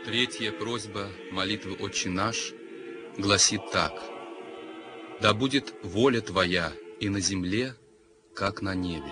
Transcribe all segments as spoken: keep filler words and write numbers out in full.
Третья просьба молитвы «Отче наш» гласит так: «Да будет воля Твоя и на земле, как на небе».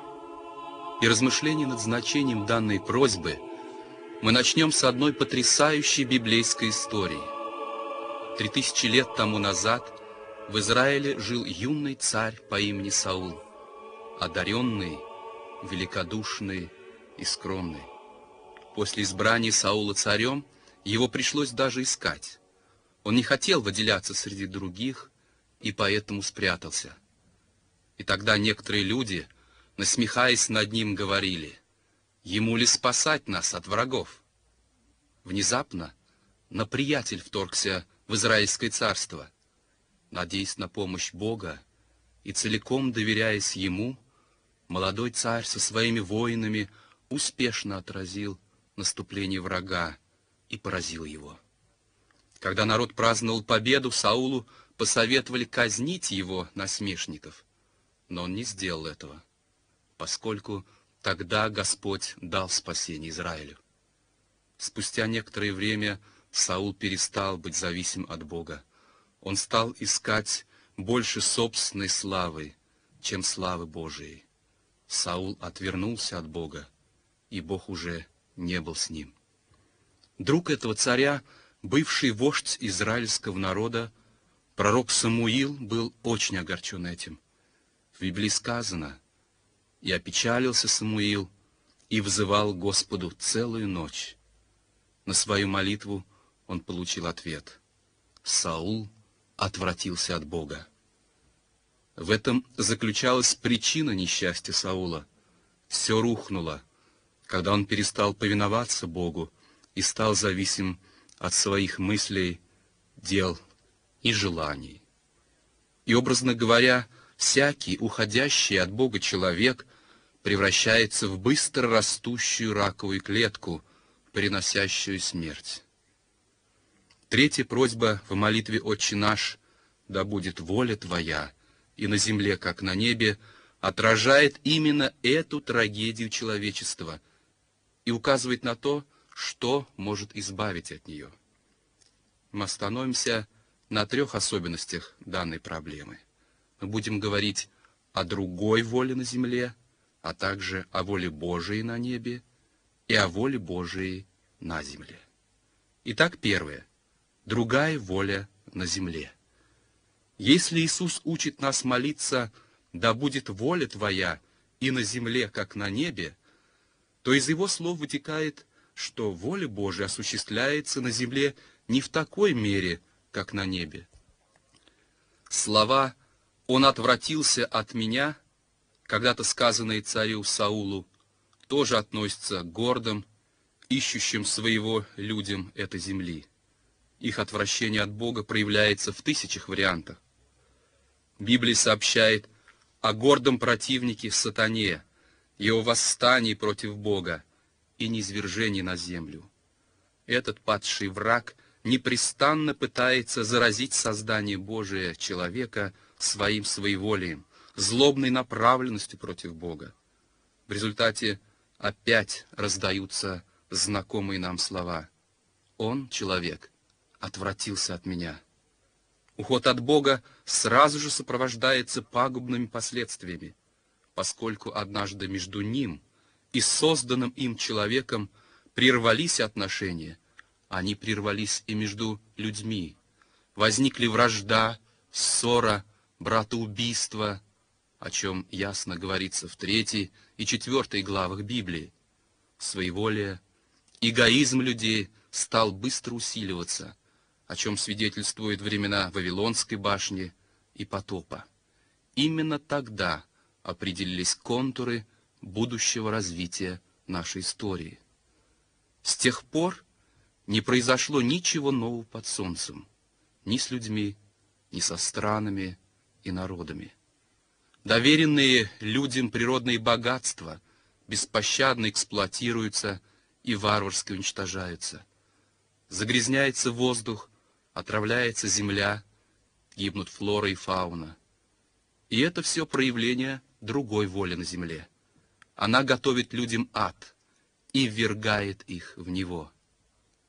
И размышление над значением данной просьбы мы начнем с одной потрясающей библейской истории. Три тысячи лет тому назад в Израиле жил юный царь по имени Саул, одаренный, великодушный и скромный. После избрания Саула царем его пришлось даже искать. Он не хотел выделяться среди других и поэтому спрятался. И тогда некоторые люди, насмехаясь над ним, говорили: «Ему ли спасать нас от врагов?» Внезапно наприятель вторгся в Израильское царство. Надеясь на помощь Бога и целиком доверяясь Ему, молодой царь со своими воинами успешно отразил наступление врага и поразил его. Когда народ праздновал победу, Саулу посоветовали казнить его насмешников, но он не сделал этого, поскольку тогда Господь дал спасение Израилю. Спустя некоторое время Саул перестал быть зависим от Бога. Он стал искать больше собственной славы, чем славы Божией. Саул отвернулся от Бога, и Бог уже не был с ним. Друг этого царя, бывший вождь израильского народа, пророк Самуил, был очень огорчен этим. В Библии сказано: «И опечалился Самуил, и взывал Господу целую ночь». На свою молитву он получил ответ: Саул отвратился от Бога. В этом заключалась причина несчастья Саула. Все рухнуло, когда он перестал повиноваться Богу и стал зависим от своих мыслей, дел и желаний. И, образно говоря, всякий уходящий от Бога человек превращается в быстро растущую раковую клетку, приносящую смерть. Третья просьба в молитве «Отче наш», «Да будет воля Твоя и на земле, как на небе», отражает именно эту трагедию человечества и указывает на то, что может избавить от нее. Мы остановимся на трех особенностях данной проблемы. Мы будем говорить о другой воле на земле, а также о воле Божией на небе и о воле Божией на земле. Итак, первое. Другая воля на земле. Если Иисус учит нас молиться «Да будет воля Твоя и на земле, как на небе», то из Его слов вытекает, что воля Божия осуществляется на земле не в такой мере, как на небе. Слова «Он отвратился от меня», когда-то сказанные царю Саулу, тоже относятся к гордым, ищущим своего людям этой земли. Их отвращение от Бога проявляется в тысячах вариантах. Библия сообщает о гордом противнике сатане, его восстании против Бога и низвержении на землю. Этот падший враг непрестанно пытается заразить создание Божие человека своим своеволием, злобной направленностью против Бога. В результате опять раздаются знакомые нам слова: «Он, человек, отвратился от меня». Уход от Бога сразу же сопровождается пагубными последствиями, поскольку однажды между ним и созданным им человеком прервались отношения, они прервались и между людьми. Возникли вражда, ссора, братоубийство, о чем ясно говорится в третьей и четвертой главах Библии. Своеволие, эгоизм людей стал быстро усиливаться, о чем свидетельствуют времена Вавилонской башни и потопа. Именно тогда определились контуры будущего развития нашей истории. С тех пор не произошло ничего нового под солнцем, ни с людьми, ни со странами и народами. Доверенные людям природные богатства беспощадно эксплуатируются и варварски уничтожаются. Загрязняется воздух, отравляется земля, гибнут флора и фауна. И это все проявление другой воли на земле. Она готовит людям ад и ввергает их в него.